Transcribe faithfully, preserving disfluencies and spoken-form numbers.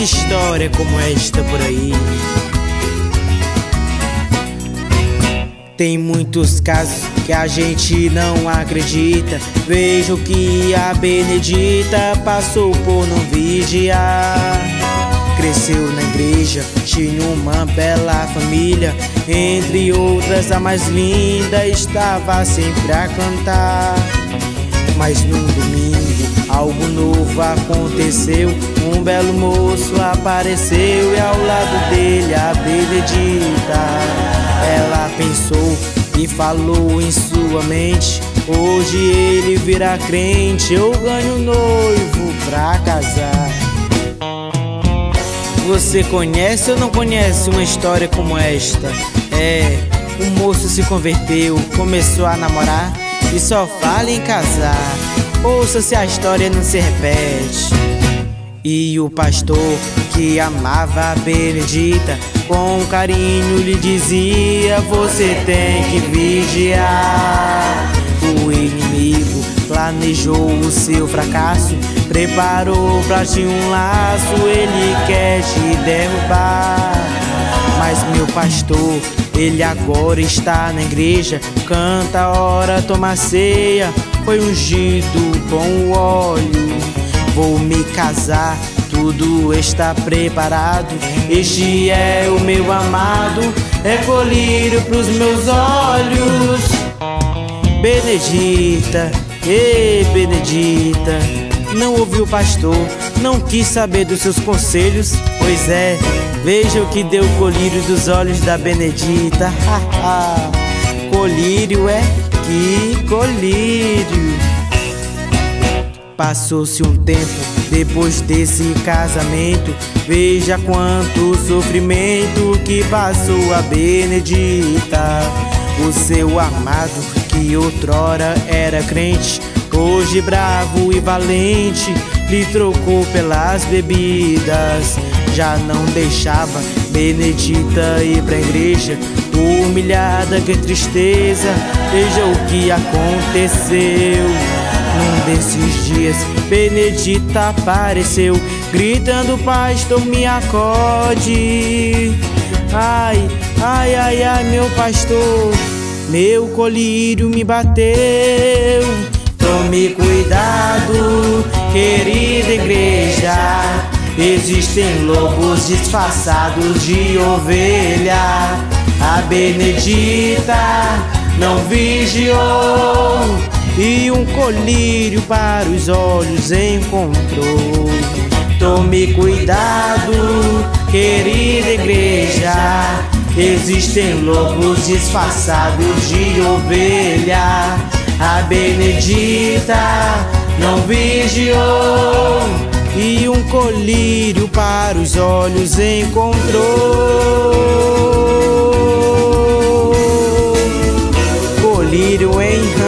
história como esta por aí. Tem muitos casos que a gente não acredita. Vejo que a Benedita passou por não vigiar. Cresceu na igreja, tinha uma bela família. Entre outras, a mais linda estava sempre a cantar. Mas num domingo, algo novo aconteceu. Um belo moço apareceu e ao lado dele a Benedita. Ela pensou e falou em sua mente: hoje ele virá crente, eu ganho noivo pra casar. Você conhece ou não conhece uma história como esta? É, um moço se converteu, começou a namorar e só fala em casar. Ouça se a história não se repete. E o pastor que amava a Benedita, com carinho lhe dizia: você tem que vigiar. O inimigo planejou o seu fracasso, preparou pra ti um laço, ele quer te derrubar. Mas meu pastor, ele agora está na igreja, canta, ora, toma ceia, foi ungido com o óleo. Vou me casar, tudo está preparado, este é o meu amado, é colírio pros meus olhos. Benedita, ei Benedita, não ouviu o pastor, não quis saber dos seus conselhos. Pois é, veja o que deu o colírio dos olhos da Benedita. Colírio é que colírio. Passou-se um tempo depois desse casamento, veja quanto sofrimento que passou a Benedita. O seu amado, que outrora era crente, hoje bravo e valente, lhe trocou pelas bebidas. Já não deixava Benedita ir pra igreja, humilhada, que tristeza, veja o que aconteceu. Num desses dias Benedita apareceu, gritando: pastor, me acode. Ai, ai, ai, ai, meu pastor, meu colírio me bateu. Tome cuidado, querida igreja, existem lobos disfarçados de ovelha. A Benedita não vigiou e um colírio para os olhos encontrou. Tome cuidado, querida igreja, existem lobos disfarçados de ovelha. A Benedita não vigiou e um colírio para os olhos encontrou. Colírio em